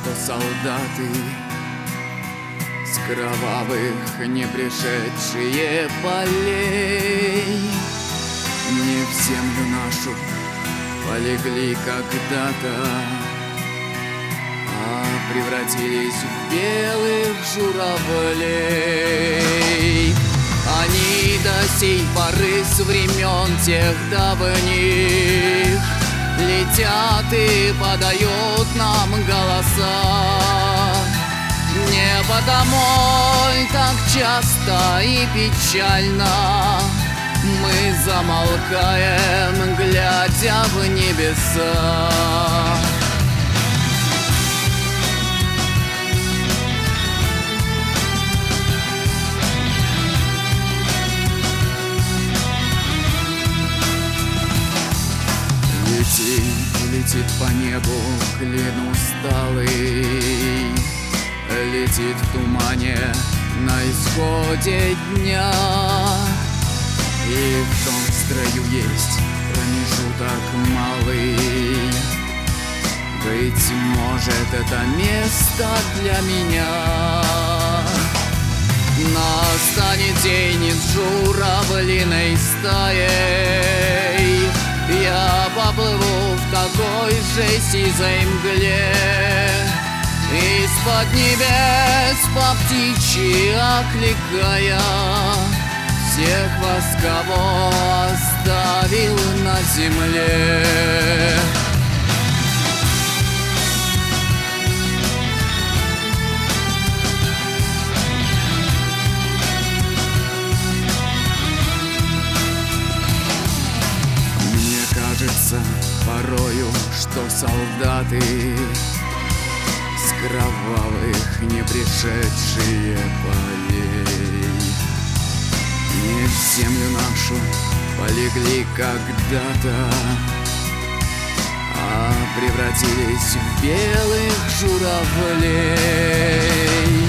что солдаты с кровавых не пришедшие полей не в землю нашу полегли когда-то, а превратились в белых журавлей. Они до сей поры с времен тех давних летят и подают нам голоса. Не потому так часто и печально мы замолкаем, глядя в небеса. Летит по небу клин усталый, летит в тумане на исходе дня. И в том строю есть промежуток малый. Быть может, это место для меня. Настанет день с журавлиной стаей, я поплыву в такой же сизой мгле. Из-под небес по птичьи окликая всех вас, кого оставил на земле. Мне кажется порою, что солдаты с кровавых не пришедшие полей не в землю нашу полегли когда-то, а превратились в белых журавлей.